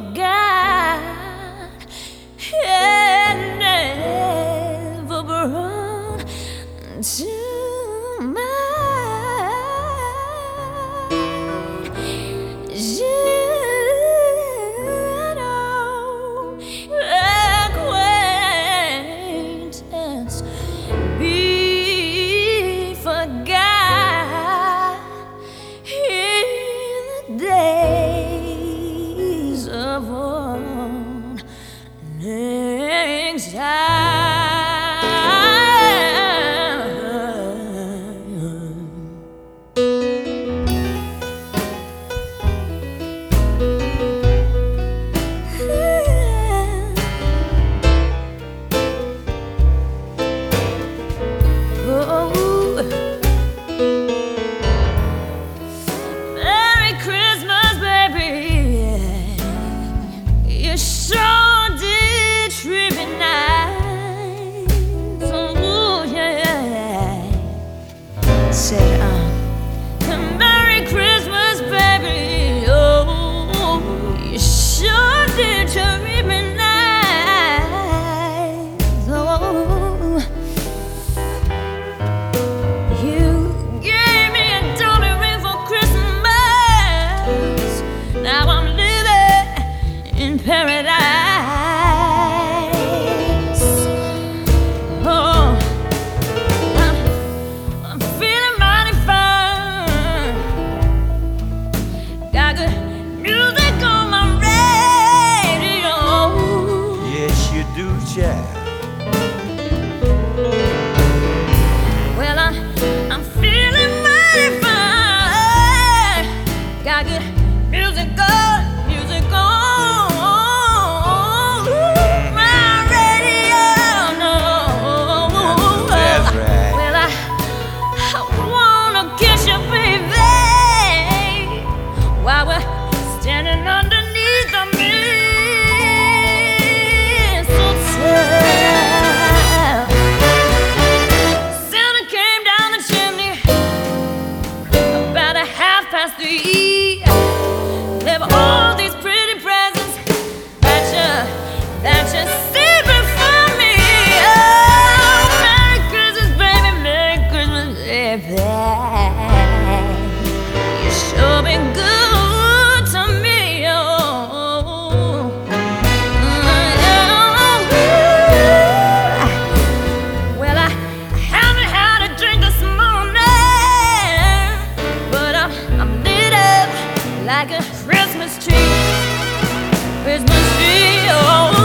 forgot and never brought to mind. You know, acquaintance be forgot in the days of old. Next time. Merry Christmas, baby. You sure did treat me nice. Oh, yeah. Said, Merry Christmas, baby. Oh, you sure did treat me nice. Oh, you gave me a diamond ring for Christmas. Now I'm living in paradise. Oh, I'm feeling mighty fine. Got good music on my radio. Yes, you do, child. Well, I'm feeling mighty fine. Got good music on my radio. No. That's right. Well, I wanna kiss you, baby, while we're standing underneath the mistletoe. Santa came down the chimney about 3:30. There were all these pretty presents that you saving for me. Oh, Merry Christmas, baby, Merry Christmas, baby. You sure been good to me. Oh. Well, I haven't had a drink this morning, but I'm lit up like a Christmas tree. Christmas tree. Oh,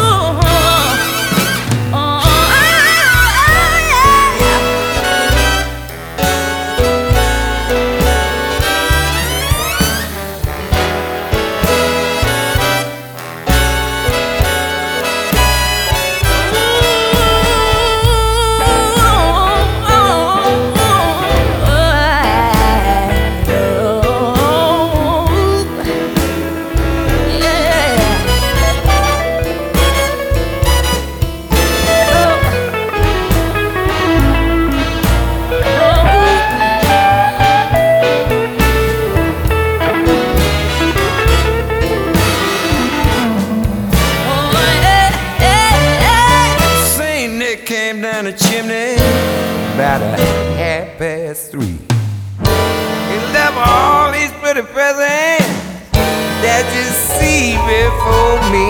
Saint Nick came down the chimney about 3:30. He left all these pretty presents that you see before me.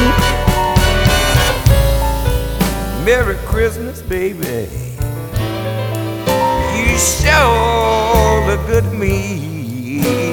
Merry Christmas, baby. You sure look good to me.